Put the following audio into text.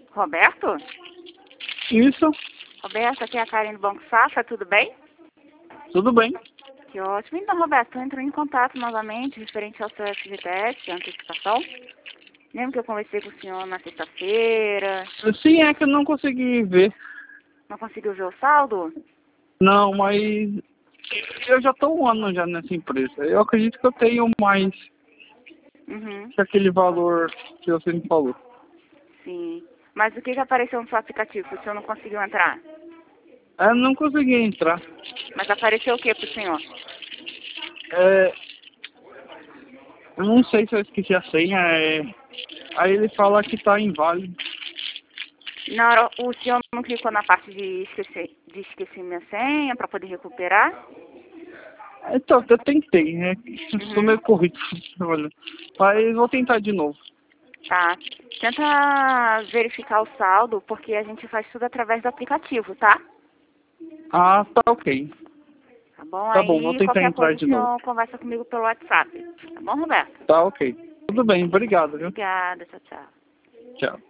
Roberto? Isso, Roberto, aqui é a Karen do Banco Safra, tudo bem? tudo bem. Que ótimo. Então, Roberto, eu entrei em contato novamente referente ao seu FGTS, a antecipação. Lembra que eu conversei com o senhor na sexta-feira? Sim, é que eu não consegui ver. Não conseguiu ver o saldo? Não, mas eu já estou um ano já nessa empresa. Eu acredito que eu tenho mais Uhum, que aquele valor que você me falou. sim. Mas o que apareceu no seu aplicativo que o senhor não conseguiu entrar? Eu não consegui entrar. Mas apareceu o que pro senhor? É, eu não sei se eu esqueci a senha. Aí ele fala que está inválido. Na hora, o senhor não clicou na parte de esquecer minha senha para poder recuperar? Então, eu tentei, né? Eu sou Uhum. meio corrido. Olha. Mas vou tentar de novo. Tá. Tenta verificar o saldo, porque a gente faz tudo através do aplicativo, tá? Ah, tá ok. Tá bom? Tá bom, vou Aí tentar qualquer entrar coisa o de novo. senhor conversa comigo pelo WhatsApp. Tá bom, Roberto? Tá ok. Tudo bem, obrigado, viu? Obrigada, tchau, tchau. Tchau.